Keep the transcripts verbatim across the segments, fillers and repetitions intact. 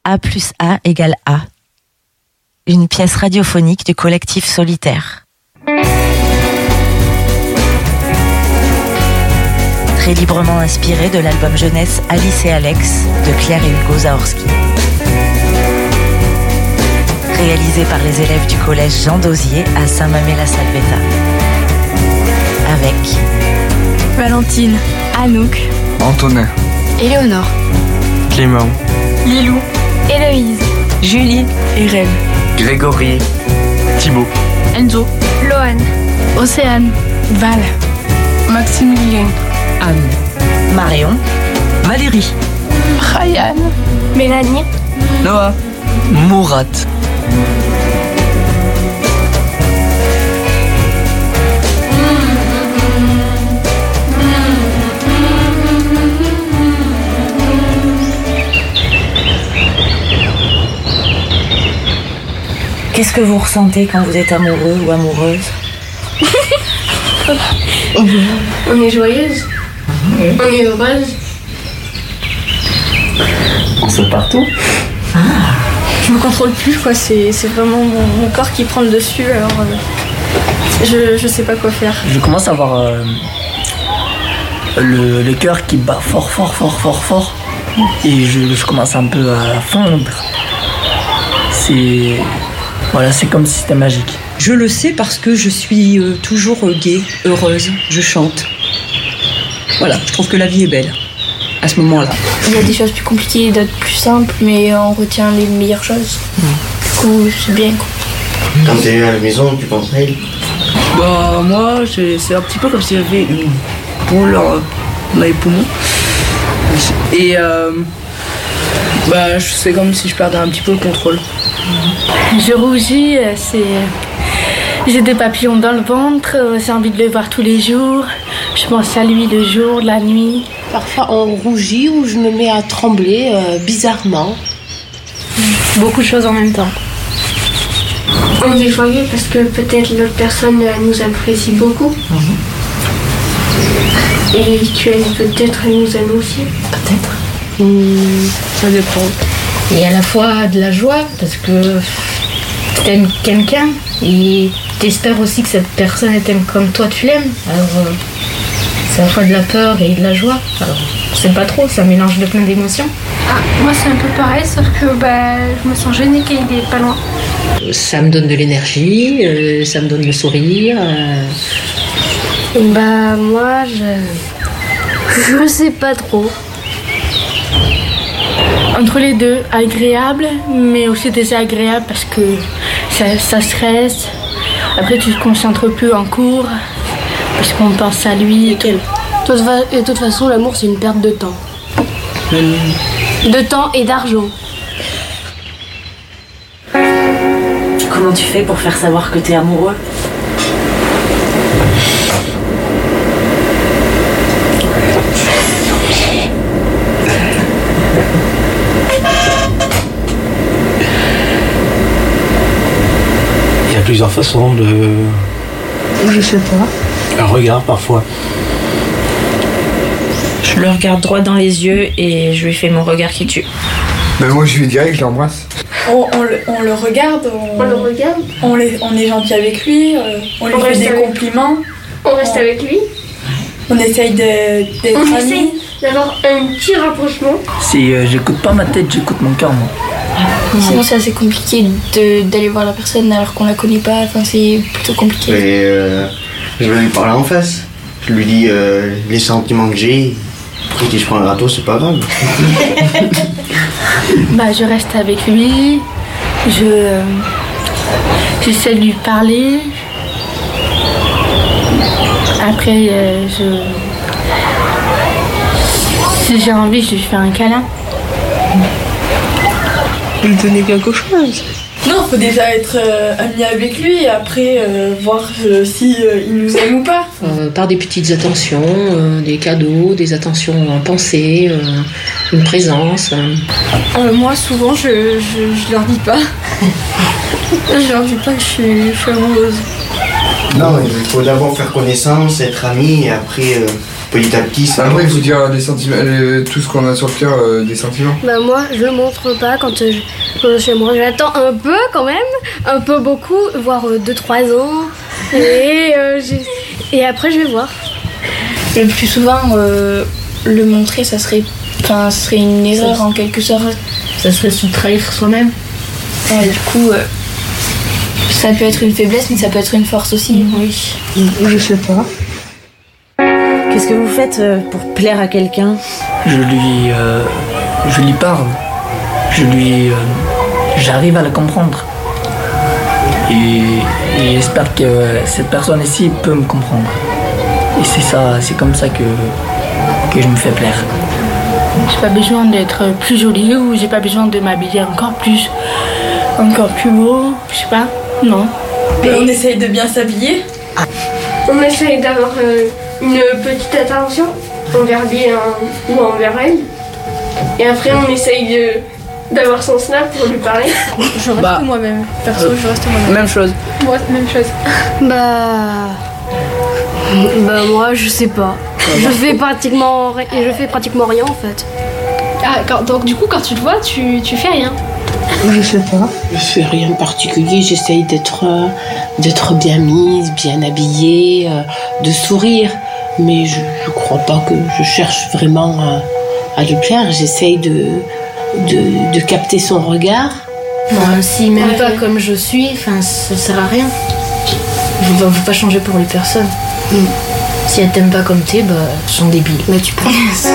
A plus A égale A. Une pièce radiophonique du collectif Solitaire. Très librement inspiré de l'album jeunesse Alice et Alex de Claire et Hugo Zaorski. Réalisé par les élèves du collège Jean Dosier à Saint-Mamé-la-Salvetat. Avec Valentine, Anouk, Antonin, Éléonore, Clément, Lilou, Héloïse, Julie et Reine, Grégory, Thibaut, Enzo, Loane, Océane, Val, Maximilien, Anne, Marion, Valérie, Ryan, Mélanie, Noah, Mourat. Qu'est-ce que vous ressentez quand vous êtes amoureux ou amoureuse? On est joyeuse, mmh. On est heureuse. On se partout. Ah. Je me contrôle plus, quoi. C'est, c'est vraiment mon, mon corps qui prend le dessus. Alors, euh, je, je sais pas quoi faire. Je commence à avoir euh, le, le cœur qui bat fort, fort, fort, fort, fort. Et je, je commence un peu à fondre. C'est... Voilà, c'est comme si c'était magique. Je le sais parce que je suis euh, toujours euh, gaie, heureuse, je chante. Voilà, je trouve que la vie est belle à ce moment-là. Il y a des choses plus compliquées, d'autres plus simples, mais on retient les meilleures choses. Mmh. Du coup, c'est bien, quoi. Quand t'es à la maison, tu penses à elle? Bah, moi, c'est, c'est un petit peu comme si j'avais une boule dans les poumons. Et euh, bah, c'est comme si je perdais un petit peu le contrôle. Je rougis, c'est... j'ai des papillons dans le ventre, j'ai envie de le voir tous les jours. Je pense à lui le jour, la nuit. Parfois on rougit ou je me mets à trembler euh, bizarrement. Beaucoup de choses en même temps. On est joyeux parce que peut-être l'autre personne nous apprécie beaucoup. Mmh. Et qu'elle peut-être nous aime aussi. Peut-être. Mmh, ça dépend. Et à la fois de la joie parce que t'aimes quelqu'un et t'espères aussi que cette personne t'aime comme toi tu l'aimes. Alors euh, c'est à la fois de la peur et de la joie. Alors je sais pas trop, ça mélange de plein d'émotions. Ah, moi c'est un peu pareil sauf que bah, je me sens gênée qu'il est pas loin. Ça me donne de l'énergie, euh, ça me donne le sourire. Euh... Bah moi je... je sais pas trop. Entre les deux, agréable, mais aussi désagréable parce que ça, ça stresse. Après, tu te concentres plus en cours parce qu'on pense à lui. Et de toute façon, l'amour, c'est une perte de temps. Mmh. De temps et d'argent. Comment tu fais pour faire savoir que t'es amoureux? Il y a plusieurs façons de... Je sais pas. Un regard parfois. Je le regarde droit dans les yeux et je lui fais mon regard qui tue. Ben moi je lui dirais que je l'embrasse. On, on, le, on le regarde, on, on le regarde, on, les, on est gentil avec lui, euh, on lui on fait des avec... compliments. On reste on, avec lui. On essaye de, d'être on amis. essaye d'avoir un petit rapprochement. Si euh, j'écoute pas ma tête, j'écoute mon cœur, moi. Sinon c'est assez compliqué de, d'aller voir la personne alors qu'on la connaît pas, enfin c'est plutôt compliqué. Mais euh, je vais lui parler en face. Je lui dis euh, les sentiments que j'ai. Après si je prends un râteau, c'est pas grave. Bah je reste avec lui, je euh, j'essaie de lui parler. Après euh, je si j'ai envie, je lui fais un câlin. Lui donner quelque chose. Non, faut déjà être euh, ami avec lui et après euh, voir euh, si euh, il nous aime ou pas. Euh, par des petites attentions, euh, des cadeaux, des attentions en pensée, euh, une présence. Euh. Euh, moi, souvent, je, je, je leur dis pas. Je leur dis pas que je suis, je suis amoureuse. Non, il faut d'abord faire connaissance, être ami et après euh, petit à petit ça... Après il faut dire des sentiments, euh, tout ce qu'on a sur le cœur, euh, des sentiments. Bah moi je le montre pas quand je, quand je suis chez moi. J'attends un peu quand même, un peu beaucoup, voire deux trois ans. Et, euh, et après je vais voir. Le plus souvent, euh, le montrer, ça serait, enfin, ça serait une erreur en quelque sorte. Ça serait se trahir soi-même. Ouais, du coup, euh, ça peut être une faiblesse, mais ça peut être une force aussi. Oui. Je sais pas. Qu'est-ce que vous faites pour plaire à quelqu'un? Je lui, euh, je lui parle. Je lui, euh, j'arrive à la comprendre. Et, et j'espère que cette personne ici peut me comprendre. Et c'est ça, c'est comme ça que, que je me fais plaire. J'ai pas besoin d'être plus jolie ou j'ai pas besoin de m'habiller encore plus, encore plus beau, je sais pas, non. Mais on essaye de bien s'habiller. On essaye d'avoir euh, une petite attention envers lui euh, ou envers elle. Et après on essaye de, d'avoir son snap pour lui parler. Je reste bah, moi-même. Perso, euh, je reste moi-même. Même chose. Moi, même chose. Bah... Bah moi je sais pas. Je fais pratiquement je fais pratiquement rien en fait. Ah quand, donc du coup quand tu te vois tu, tu fais rien. Je sais pas. Je fais rien de particulier, j'essaye d'être euh, d'être bien mise, bien habillée, euh, de sourire. Mais je, je crois pas que je cherche vraiment à, à lui plaire. J'essaye de, de, de capter son regard. Non, si même ouais, pas ouais. Comme je suis, enfin ça sert à rien. Je ne veux pas changer pour les personnes. Mm. Si elles t'aiment pas comme t'es, bah, elles sont débiles. Mais tu penses.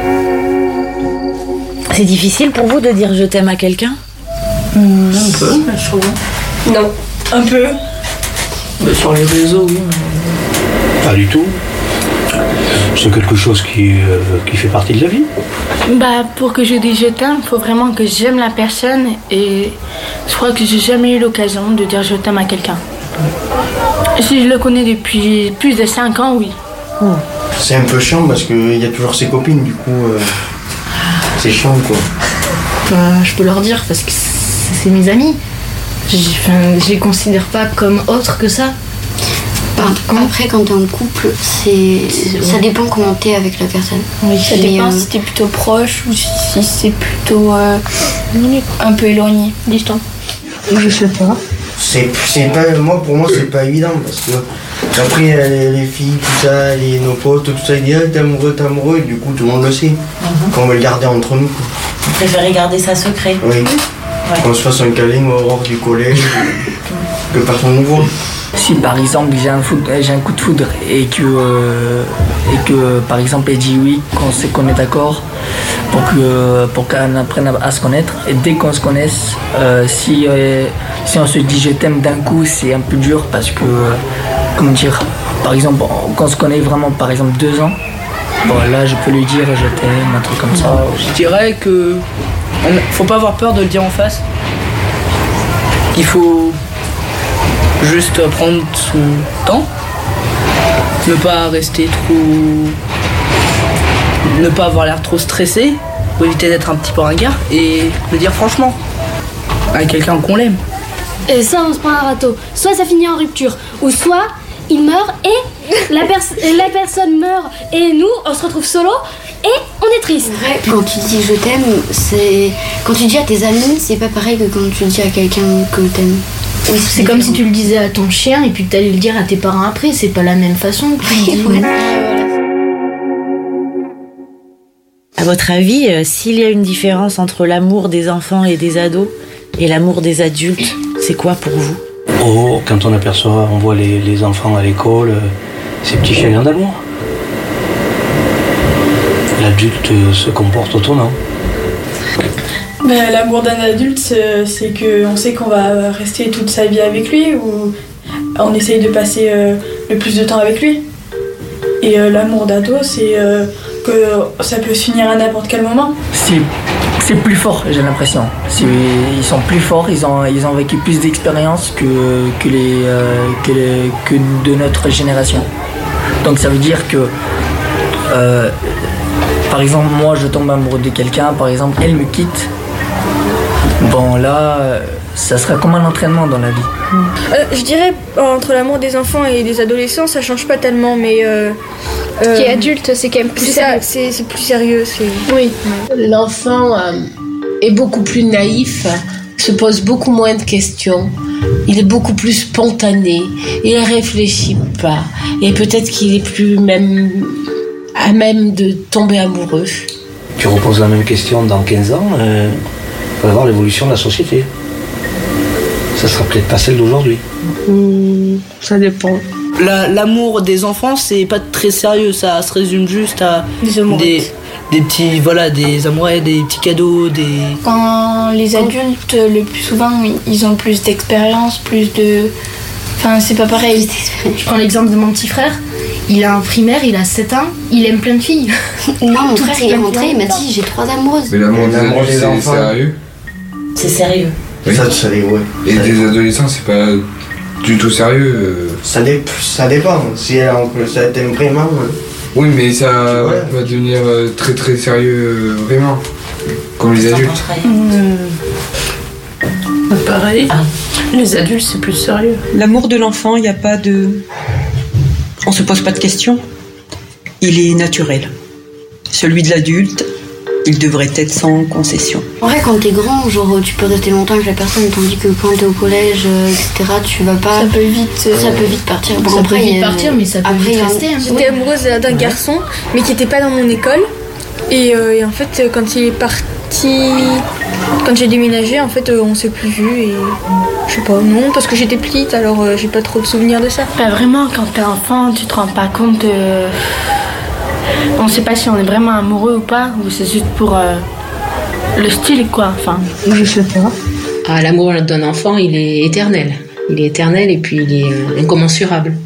C'est difficile pour vous de dire je t'aime à quelqu'un? mmh, Un peu, je trouve. Non, un peu. Mais sur les réseaux, oui. Pas du tout. C'est quelque chose qui, euh, qui fait partie de la vie. Bah, pour que je dise je t'aime, il faut vraiment que j'aime la personne et je crois que j'ai jamais eu l'occasion de dire je t'aime à quelqu'un. Si je le connais depuis plus de cinq ans, oui. Mmh. C'est un peu chiant parce qu'il y a toujours ses copines, du coup, euh, c'est chiant quoi. Bah, je peux leur dire parce que c'est mes amis. Je les considère pas comme autres que ça. Par Après, quand t'es en couple, c'est ça dépend comment t'es avec la personne. Oui, ça dépend euh... si t'es plutôt proche ou si c'est plutôt euh, un peu éloigné, distant. Je sais pas. C'est, c'est pas, moi, pour moi, c'est pas évident parce que après, les, les filles, tout ça, les, nos potes, tout ça, ils disent ah, t'es amoureux, t'es amoureux, et du coup, tout le monde le sait. Mm-hmm. Qu'on veut le garder entre nous. Quoi. Vous préférez garder ça secret? Oui. Ouais. Qu'on se fasse un câlin au hors du collège, que personne ne voit. Si par exemple j'ai un, foudre, j'ai un coup de foudre et que, euh, et que par exemple elle dit oui, qu'on sait qu'on est d'accord pour, que, pour qu'on apprenne à, à se connaître, et dès qu'on se connaisse, euh, si, euh, si on se dit je t'aime d'un coup, c'est un peu dur parce que, euh, comment dire, par exemple quand on se connaît vraiment par exemple deux ans, bon là je peux lui dire je t'aime, un truc comme ça. Je dirais que faut pas avoir peur de le dire en face. Il faut juste prendre son temps, ne pas rester trop, ne pas avoir l'air trop stressé, pour éviter d'être un petit peu ringard et le dire franchement à quelqu'un qu'on l'aime. Et ça, on se prend un râteau. Soit ça finit en rupture, ou soit il meurt et la, pers- la personne meurt et nous, on se retrouve solo et on est triste. Vrai, quand tu dis je t'aime, c'est quand tu dis à tes amis, c'est pas pareil que quand tu dis à quelqu'un que t'aimes. Oui, c'est, c'est comme si tu le disais à ton chien et puis que t'allais le dire à tes parents après. C'est pas la même façon. Oui, voilà. À votre avis, euh, s'il y a une différence entre l'amour des enfants et des ados et l'amour des adultes, c'est quoi pour vous? Oh, quand on aperçoit, on voit les, les enfants à l'école, euh, ces petits chagrins d'amour. L'adulte euh, se comporte autrement. Ben, l'amour d'un adulte, c'est, c'est qu'on sait qu'on va rester toute sa vie avec lui ou on essaye de passer euh, le plus de temps avec lui. Et euh, l'amour d'ado, c'est euh, que ça peut se finir à n'importe quel moment. C'est, c'est plus fort, j'ai l'impression. C'est, ils sont plus forts, ils ont, ils ont vécu plus d'expérience que, que, les, euh, que, les, que de notre génération. Donc ça veut dire que, euh, par exemple, moi je tombe amoureux de quelqu'un, par exemple, elle me quitte. Bon là, ça sera comme un entraînement dans la vie. Euh, je dirais entre l'amour des enfants et des adolescents, ça change pas tellement, mais euh, Qui est adulte, c'est quand même plus sérieux. C'est, c'est plus sérieux. C'est... Oui. L'enfant euh, est beaucoup plus naïf, se pose beaucoup moins de questions. Il est beaucoup plus spontané. Il réfléchit pas. Et peut-être qu'il est plus même à même de tomber amoureux. Tu reposes la même question dans quinze ans, euh, pour voir l'évolution de la société. Ça sera peut-être pas celle d'aujourd'hui. Mmh, ça dépend. La, l'amour des enfants, c'est pas très sérieux, ça se résume juste à des, des petits, voilà, des amourettes, des petits cadeaux, des... Quand les adultes, le plus souvent, ils ont plus d'expérience, plus de... Enfin, c'est pas pareil. Je prends l'exemple de mon petit frère. Il a un primaire, il a sept ans, il aime plein de filles. Non, mon frère, il est rentré, il m'a dit j'ai trois amoureuses. Mais l'amour des adultes, c'est enfants. sérieux. C'est sérieux. Oui. Ça, ça l'est, ouais. Et Ça des dépend. adolescents, c'est pas du tout sérieux. euh. Ça, dé- ça dépend. Si elle ça t'aime vraiment. hein. Oui, mais ça Ouais. va devenir euh, très très sérieux, euh, vraiment. Comme les adultes. Bah, pareil. Les adultes, c'est plus sérieux. L'amour de l'enfant, il n'y a pas de... On se pose pas de questions. Il est naturel. Celui de l'adulte, il devrait être sans concession. En vrai, quand t'es grand, genre tu peux rester longtemps avec la personne, tandis que quand t'es au collège, euh, et cetera, tu vas pas. Ça peut vite. Ça peut vite partir. Bon, Ça après, peut vite il y a- partir, mais ça peut après, vite il y a- rester. hein. J'étais amoureuse d'un garçon, mais qui était pas dans mon école. Et, euh, et en fait, quand il est parti, quand j'ai déménagé, en fait, euh, on s'est plus vu et je sais pas, non, parce que j'étais petite, alors euh, j'ai pas trop de souvenirs de ça. Bah vraiment, quand t'es enfant, tu te rends pas compte. euh, On sait pas si on est vraiment amoureux ou pas, ou c'est juste pour euh, le style, quoi. Enfin, je sais pas. Ah, l'amour d'un enfant, il est éternel. Il est éternel et puis il est euh, incommensurable.